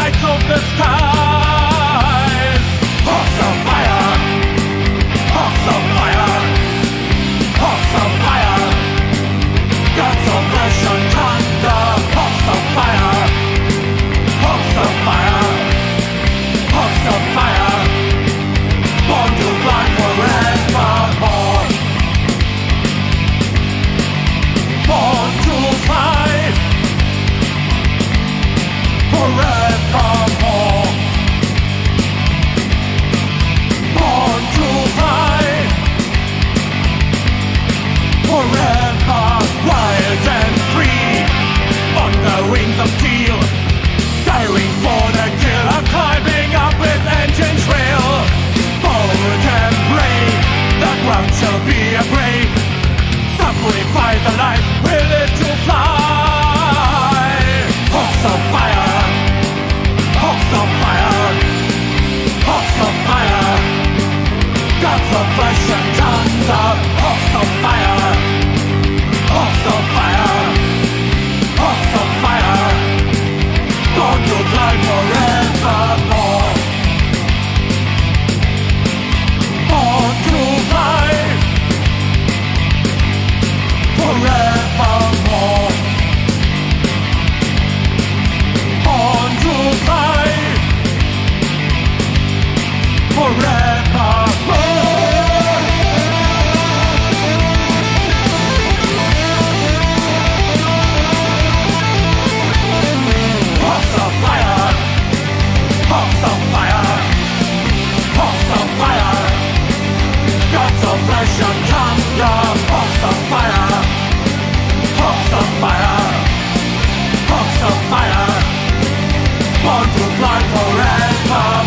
lights of the skies. Hawks of fire, hawks of fire, hawks of fire, guns of Russian thunder. Hawks of fire, hawks of fire, hawks of fire, born to fly forevermore. Born to fly forevermore. Born to fly forever, wild and free, on the wings of steel, daring for the kill, I'm climbing up with engines rail. Bold and brave, the ground shall be a grave. Sacrifice a life, will live to fly. Hawks of fire, hawks of fire, hawks of fire, guns of flesh and thunder. Hawks of fire, hawks of fire, hawks of fire, born to fly forevermore. Born to fly forevermore. Born to fly forevermore. Hawks of fire, hawks of fire, hawks of fire, guns of flesh and thunder. Hawks of fire, hawks of fire, hawks of fire, born to fly forever.